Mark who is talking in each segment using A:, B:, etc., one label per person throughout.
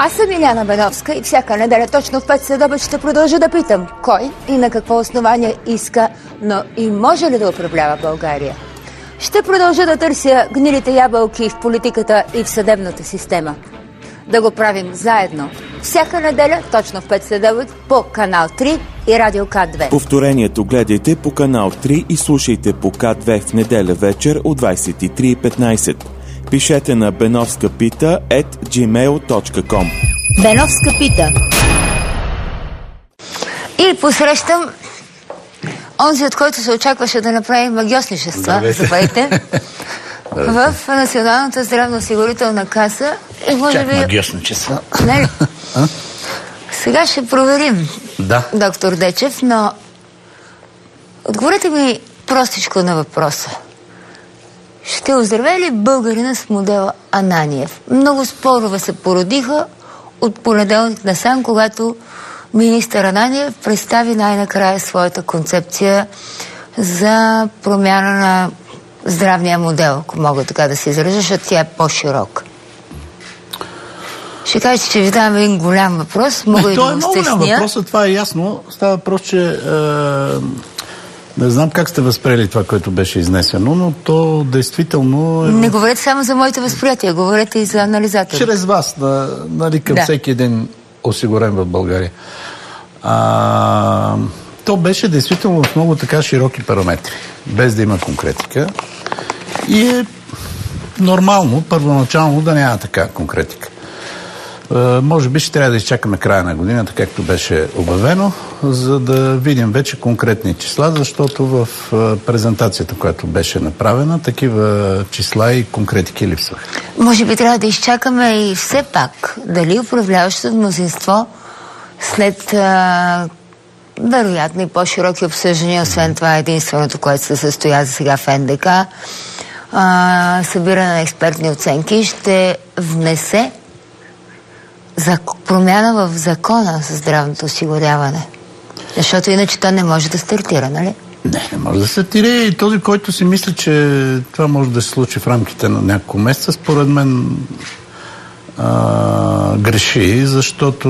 A: Аз съм Иляна Беновска и всяка неделя точно в 5 следобед ще продължа да питам кой и на какво основание иска, но и може ли да управлява България. Ще продължа да търся гнилите ябълки в политиката и в съдебната система. Да го правим заедно. Всяка неделя точно в 5 следобед по канал 3 и Радио К2.
B: Повторението гледайте по канал 3 и слушайте по К2 в неделя вечер от 23:15. Пишете на benovskapita@gmail.com.
A: Беновска пита. И посрещам онзи, от който се очакваше да направи магиосничества, забавайте, в Националната здравноосигурителна каса. И може би...
C: магиосничества.
A: Не ли? Сега ще проверим,
C: да.
A: Доктор Дечев, но отговорете ми простичко на въпроса. Ще оздравее ли българина с модела Ананиев? Много спорове се породиха от понеделник насам, когато министър Ананиев представи най-накрая своята концепция за промяна на здравния модел, ако мога така да се изража, защото тя е по-широка. Ще кажете, че ви давам един голям въпрос. Мога и да го стесня.
C: Това е много голям въпрос, това е ясно. Става въпрос, че не знам как сте възприели това, което беше изнесено, но то действително...
A: Не говорете само за моите възприятия, говорете и за анализатори.
C: Чрез вас, нали, към всеки един осигурен в България. То беше действително в много така широки параметри, без да има конкретика. И е нормално, първоначално, да няма така конкретика. Може би ще трябва да изчакаме края на годината, както беше обявено, за да видим вече конкретни числа, защото в презентацията, която беше направена, такива числа и конкретики липсваха.
A: Може би трябва да изчакаме и все пак дали управляващото мнозинство след вероятно и по-широки обсъждания, освен това единственото, което се състоя за сега в НДК, събиране на експертни оценки, ще внесе за промяна в закона за здравното осигуряване. Защото иначе то не може да стартира, нали?
C: Не може да стартира и този, който си мисли, че това може да се случи в рамките на няколко месеца, според мен греши, защото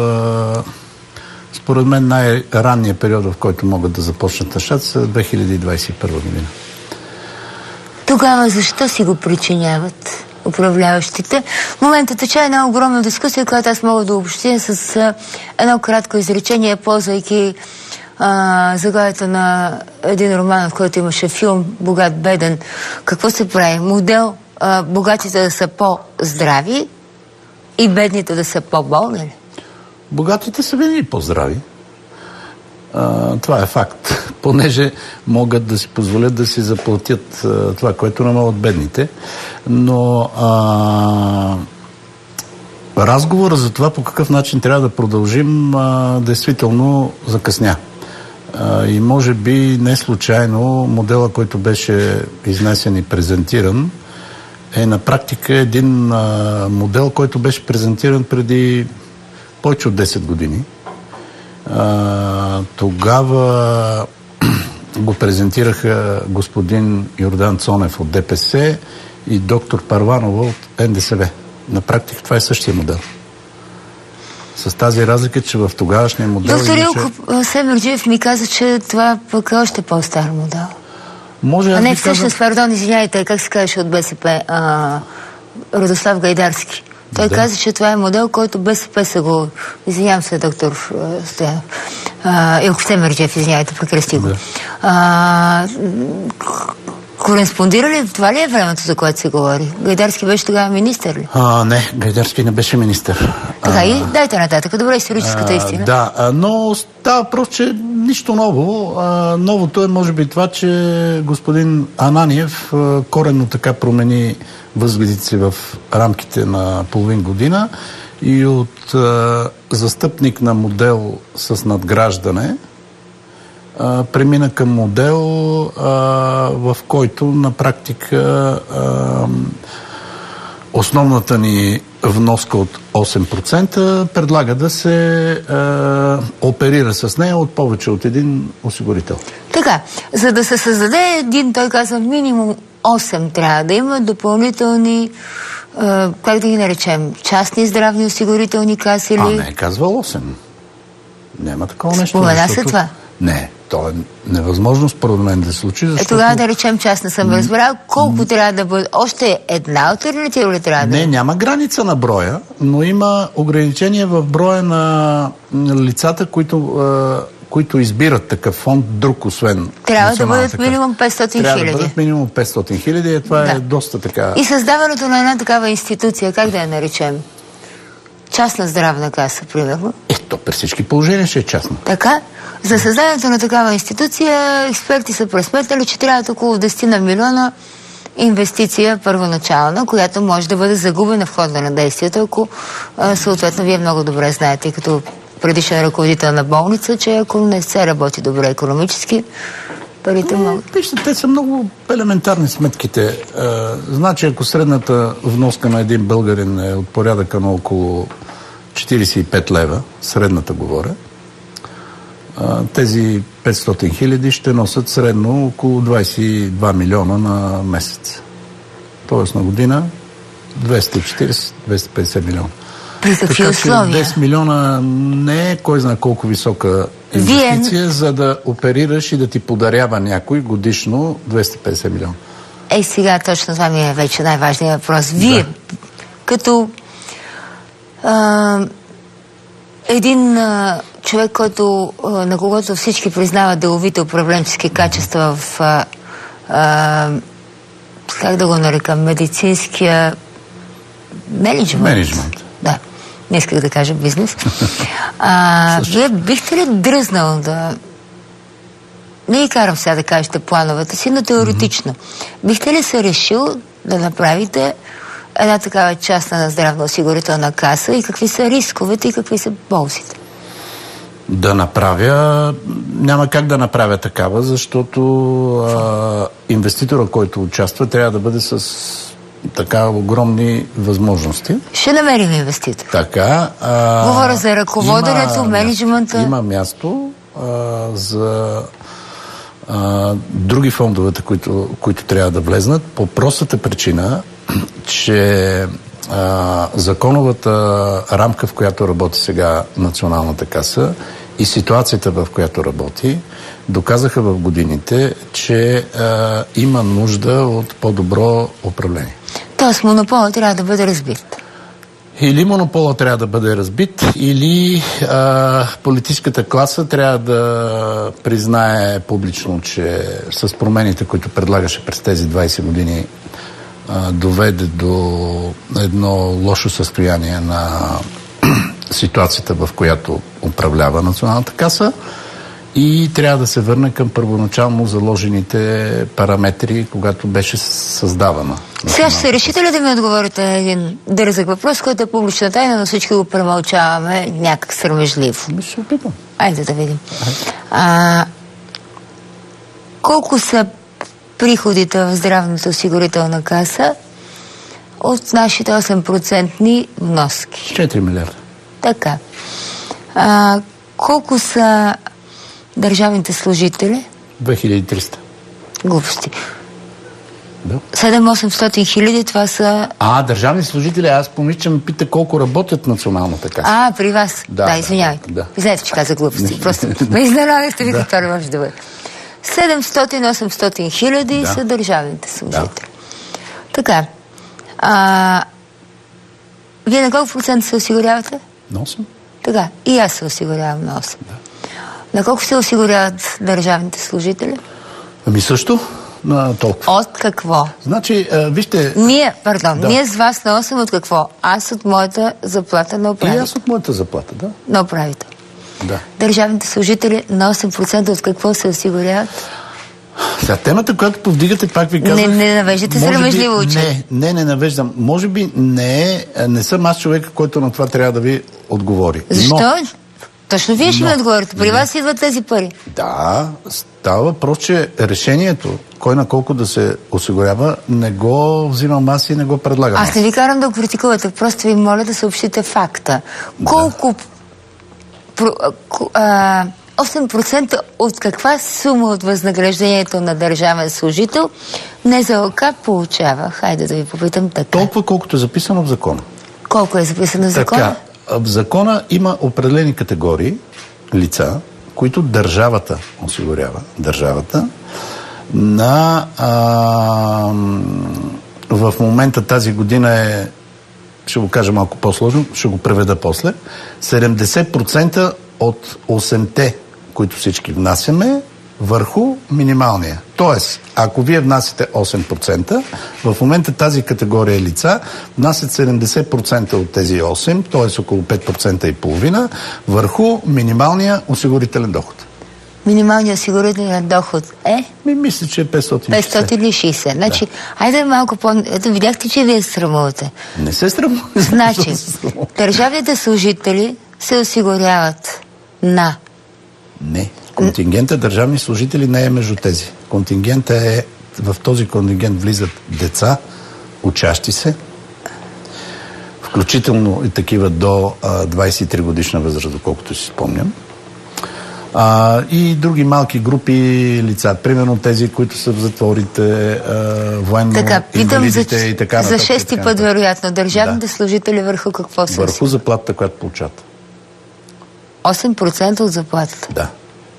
C: според мен най-ранният период, в който могат да започнат нещата, са 2021 година.
A: Тогава защо си го причиняват управляващите? В момента тече една огромна дискусия, която аз мога да обобщя с едно кратко изречение, ползвайки заглавието на един роман, в който имаше филм "Богат беден". Какво се прави? Модел богатите да са по-здрави и бедните да са по-болни?
C: Богатите са винаги по-здрави. Това е факт. Понеже могат да си позволят да си заплатят това, което не могат бедните. Но разговора за това по какъв начин трябва да продължим действително закъсня. И може би не случайно модела, който беше изнесен и презентиран, е на практика един модел, който беше презентиран преди повече от 10 години. Тогава го презентираха господин Йордан Цонев от ДПС и доктор Първанова от НДСВ. На практика това е същия модел. С тази разлика, че в тогавашния модел...
A: Доктор Илко Семерджиев ми каза, че това пък е още по-стар модел.
C: Може,
A: не, всъщност, пардон, извиняйте, как се казваше от БСП? Радослав Гайдарски. Той каза, че това е модел, който БСП са го... Извинявам се, доктор Стоянов. Илко Семерджиев, извинявайте, прекръсти го. Кореспондира ли? Това ли е времето, за което се говори? Гайдарски беше тогава министър ли?
C: Не, Гайдарски не беше министър.
A: Така и дайте нататък. Добре, историческата истина.
C: Да, но става просто, че нищо ново. Новото е, може би, това, че господин Ананиев коренно така промени възгледите си в рамките на половин година и от застъпник на модел с надграждане премина към модел, в който на практика основната ни вноска от 8% предлага да се оперира с нея от повече от един осигурител.
A: Така, за да се създаде един, той казва, минимум 8 трябва да има допълнителни как да ги наречем, частни здравни осигурителни каси или...
C: Не е казвал 8. Няма такова нещо.
A: Спомена се това?
C: Не, то е невъзможно според мен да се случи, защото...
A: Тогава да речем, че аз не съм разбрал колко трябва да бъде. Още една алтернатива ли трябва да бъде?
C: Не, няма граница на броя, но има ограничение в броя на лицата, които избират такъв фонд, друг освен
A: трябва да бъдат минимум 500 хиляди.
C: Трябва да бъдат минимум 500 хиляди, и това е доста така...
A: И създаването на една такава институция, как да я наречем? Частна здравна каса, примерно.
C: То при всички положения ще е частна.
A: Така? За създаването на такава институция експерти са пресметнали, че трябват около 10 милиона инвестиция първоначална, която може да бъде загубена в хода на действието, ако съответно вие много добре знаете, като предишен ръководител на болница, че ако не се работи добре икономически, парите могат.
C: Вижте, те са много елементарни сметките. Значи, ако средната вноска на един българин е от порядъка на около 45 лева, средната говоря, тези 500 хиляди ще носят средно около 22 милиона на месец. Тоест на година 240-250 милиона.
A: При какви условия?
C: 10 милиона не е кой знае колко висока инвестиция, за да оперираш и да ти подарява някой годишно 250 милиона.
A: Сега точно това ми е вече най-важният въпрос. Вие, като един човек, който, на когото всички признават деловите управленчески качества в как да го нарека, медицинския менеджмент. Да, не исках да кажа бизнес. Вие бихте ли дръзнал да... Не ви карам сега да кажете плановете си, но теоретично. Бихте ли се решил да направите една такава частна здравноосигурителна каса и какви са рисковете и какви са ползите?
C: Да направя... Няма как да направя такава, защото инвеститора, който участва, трябва да бъде с така огромни възможности.
A: Ще намерим инвеститор.
C: Така.
A: Говоря за ръководенето, менеджмента.
C: Има място за други фондовете, които трябва да влезнат, по простата причина, че законовата рамка, в която работи сега Националната каса и ситуацията, в която работи, доказаха в годините, че има нужда от по-добро управление.
A: Тоест монополът трябва да бъде разбит.
C: Или монополът трябва да бъде разбит, или политическата класа трябва да признае публично, че с промените, които предлагаше през тези 20 години, доведе до едно лошо състояние на ситуацията, в която управлява Националната каса, и трябва да се върне към първоначално заложените параметри, когато беше създавана.
A: Сега ще се решите ли да ми отговорите на един дързък въпрос, който е публична тайна, но всички го премълчаваме някак срамежливо?
C: Ще опитам.
A: Айде да видим. Колко са приходите в здравната осигурителна каса от нашите 8% вноски?
C: 4 милиарда.
A: Така. Колко са държавните служители?
C: 2300.
A: Глупости.
C: Да.
A: 7-800 хиляди, това са...
C: Държавни служители, аз помисля, че ме пита колко работят Националната каса.
A: При вас? Да, извинявайте.
C: Да.
A: Знаете, че каза глупости. Просто ме изненадахте, ви какво не може да бъде. 700-800 хиляди са държавните служители. Така. Вие на колко процента се осигурявате?
C: На 8.
A: Така. И аз се осигурявам на 8. Да. На колко се осигуряват държавните служители?
C: Също на толкова.
A: От какво?
C: Значи, вижте...
A: Ние с вас на 8 от какво? Аз от моята заплата на управител.
C: И аз от моята заплата, да.
A: На управител.
C: Да.
A: Държавните служители на 8% от какво се осигуряват?
C: Сега, темата, която повдигате, пак ви казах...
A: Не навеждате срамежливо очи.
C: Не навеждам. Може би не съм аз човека, който на това трябва да ви отговори.
A: Защо? Точно вие ще ми отговорите. При вас идват тези пари.
C: Да, става въпрос, че решението, кой на колко да се осигурява, не го взимам аз и не го предлагам.
A: Аз не ви карам да го критикувате, просто ви моля да съобщите факта. Колко 8% от каква сума от възнаграждението на държавен служител НЗОК получава, хайде да ви попитам така.
C: Толкова, колкото е записано в закона.
A: Колко е записано в закона?
C: Така, в закона има определени категории лица, които държавата осигурява. Държавата на в момента тази година е, ще го кажа малко по-сложно, ще го преведа после, 70% от 8-те, които всички внасяме, върху минималния. Тоест, ако вие внасяте 8%, в момента тази категория лица внасят 70% от тези 8%, т.е. около 5% и половина, върху минималния осигурителен доход.
A: Минималният осигурителен доход е?
C: Мисля, че е 560.
A: 560. Значи, айде малко Ето, видяхте, че вие срамувате.
C: Не се срамувате.
A: Значи, държавните служители се осигуряват на...
C: Не. Контингента държавни служители не е между тези. Контингента е... В този контингент влизат деца, учащи се, включително и такива до 23 годишна възраст, доколкото си спомням. И други малки групи лица. Примерно тези, които са в затворите, военно-инвалидите и така нататък.
A: За шести път, вероятно, държавните служители върху какво са?
C: Върху заплатата, която получат.
A: 8% от заплатата?
C: Да.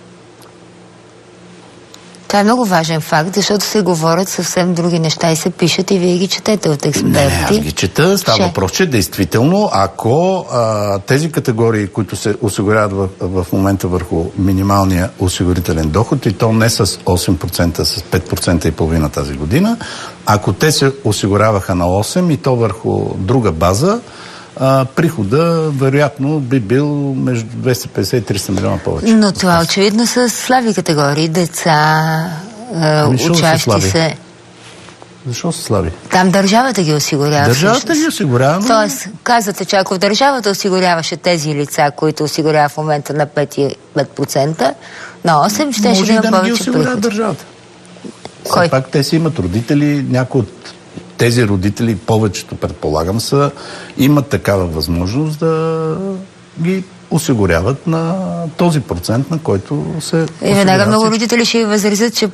A: Това е много важен факт, защото се говорят съвсем други неща и се пишат и вие ги четете от експерти.
C: Не, аз ги чета. Става въпрос, че действително, ако тези категории, които се осигуряват в момента върху минималния осигурителен доход, и то не с 8%, с 5% и половина тази година, ако те се осигуряваха на 8% и то върху друга база, прихода, вероятно, би бил между 250 и 300 милиона повече.
A: Но това очевидно са слаби категории. Деца, учащи се.
C: Защо са слаби?
A: Там държавата ги осигурява.
C: Държавата ги осигурява.
A: Тоест, казвате, че ако държавата осигуряваше тези лица, които осигурява в момента на 5%, на 8%, ще да има повече приход.
C: Държавата.
A: Кой?
C: Пак те си имат родители, някои от тези родители, повечето предполагам имат такава възможност да ги осигуряват на този процент, на който се
A: веднага много родители ще възразят, че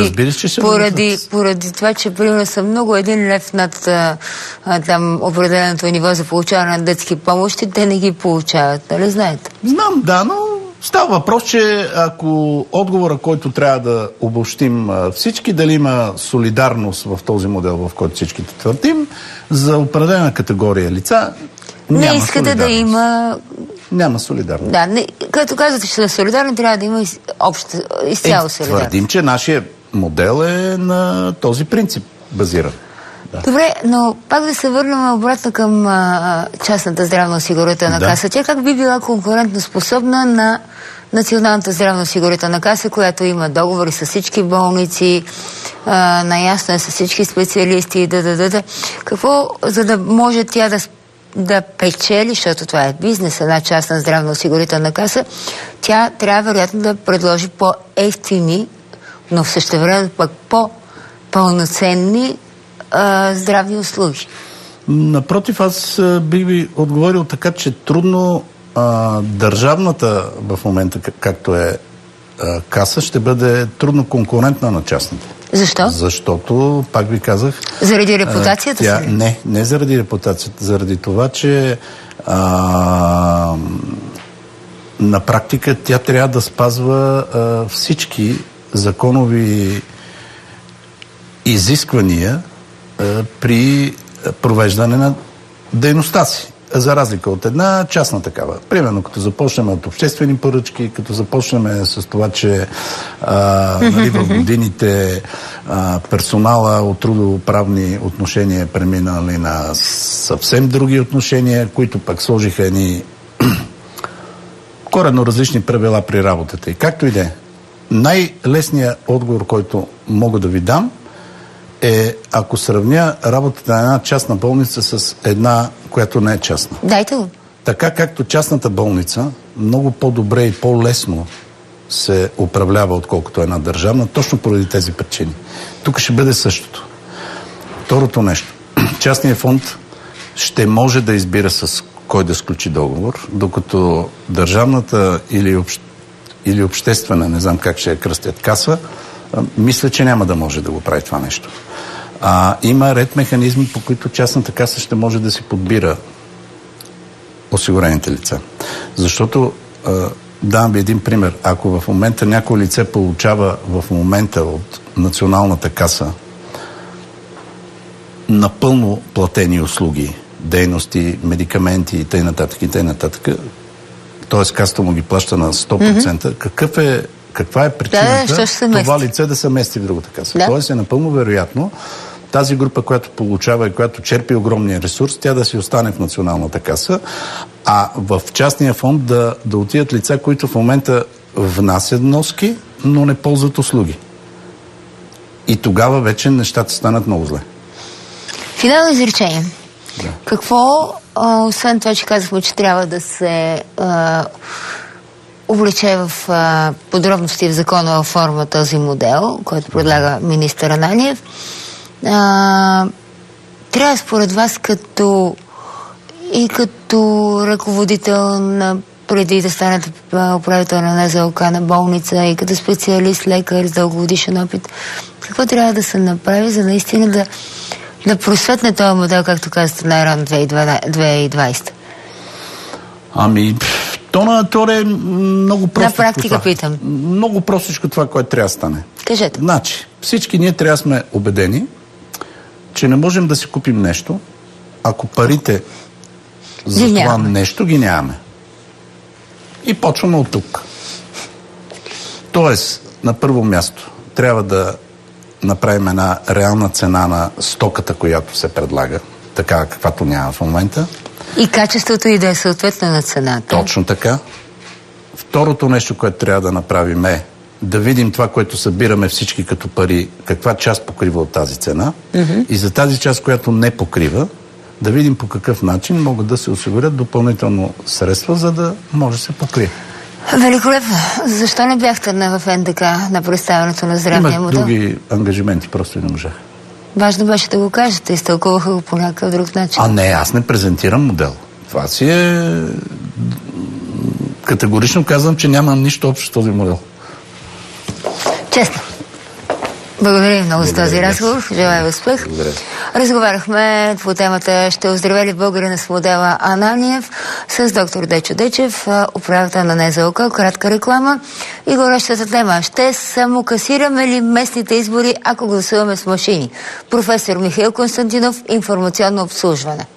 A: поради това, че примерно са много 1 лев над там определеното ниво за получаване на детски помощи, те не ги получават, нали знаете?
C: Знам, да, но става въпрос, че ако отговора, който трябва да обобщим всички, дали има солидарност в този модел, в който всичките твърдим, за определена категория лица,
A: не искате да има...
C: Няма солидарност.
A: Да, като казвате, че са солидарни, трябва да има изцяло солидарност.
C: Твърдим, че нашия модел е на този принцип базиран. Да.
A: Добре, но пак да се върнем обратно към частната здравноосигурителна каса. Тя как би била конкурентно способна на Националната здравноосигурителна каса, която има договори с всички болници, наясно е с всички специалисти, Какво, за да може тя да печели, защото това е бизнес, една частна здравноосигурителна каса, тя трябва вероятно да предложи по-евтини, но в същевременно пък по-пълноценни здравни услуги.
C: Напротив, аз бих ви отговорил така, че трудно държавната в момента, както е каса, ще бъде трудно конкурентна на частната.
A: Защо?
C: Защото, пак ви казах...
A: Заради репутацията си?
C: Не заради репутацията, заради това, че на практика тя трябва да спазва всички законови изисквания при провеждане на дейността си. За разлика от една частна такава. Примерно, като започнем от обществени поръчки, като започнем с това, че в годините персонала от трудоправни отношения преминали на съвсем други отношения, които пък сложиха едни коренно различни правила при работата. И както и да е, най-лесният отговор, който мога да ви дам, е, ако сравня работата на една частна болница с една, която не е частна.
A: Дайте го.
C: Така както частната болница много по-добре и по-лесно се управлява, отколкото една държавна, точно поради тези причини. Тук ще бъде същото. Второто нещо. Частният фонд ще може да избира с кой да сключи договор, докато държавната или обществена, не знам как ще я кръстят, каса, Мисля, че няма да може да го прави това нещо. Има ред механизми, по които частната каса ще може да си подбира осигурените лица. Защото, давам ви един пример, ако в момента някое лице получава в момента от Националната каса напълно платени услуги, дейности, медикаменти и т.н. т.е. касата му ги плаща на 100%, каква е причината това лице да се мести в другата каса? Да. Тоест е напълно вероятно тази група, която получава и която черпи огромния ресурс, тя да си остане в Националната каса, а в частния фонд да отидат лица, които в момента внасят вноски, но не ползват услуги. И тогава вече нещата станат много зле.
A: Финално изречение.
C: Да.
A: Какво, освен това, че казахме, че трябва да се увлече в подробности в законова форма този модел, който предлага министър Ананиев, трябва според вас като ръководител на преди да станете управител на НЗОК на болница и като специалист, лекар с дългогодишен опит, какво трябва да се направи, за наистина да просветне този модел, както казахте, най-рано 2020?
C: То на теория е много простичко.
A: На практика питам.
C: Много простичко това, което трябва да стане.
A: Кажете.
C: Значи, всички ние трябва да сме убедени, че не можем да си купим нещо, ако парите за това нещо ги нямаме. И почваме от тук. Тоест, на първо място, трябва да направим една реална цена на стоката, която се предлага, така каквато няма в момента.
A: И качеството и да е съответно на цената.
C: Точно така. Второто нещо, което трябва да направим е да видим това, което събираме всички като пари, каква част покрива от тази цена, и за тази част, която не покрива, да видим по какъв начин могат да се осигурят допълнително средства, за да може да се покрие.
A: Великолепно. Защо не бяхте в НДК на представянето на здравния модел?
C: Имах други ангажименти, просто не можах.
A: Важно беше да го кажете, изтълкуваха го по някакъв друг начин.
C: Не, аз не презентирам модел. Това си е... Категорично казвам, че нямам нищо общо с този модел.
A: Честно. Благодаря много за този разговор. Желая успех. Разговаряхме по темата "Ще оздравели българина с модела Ананиев" с доктор Дечо Дечев, управител на НЗОК. Кратка реклама и горещата тема: ще самокасираме ли местните избори, ако гласуваме с машини? Професор Михаил Константинов, информационно обслужване.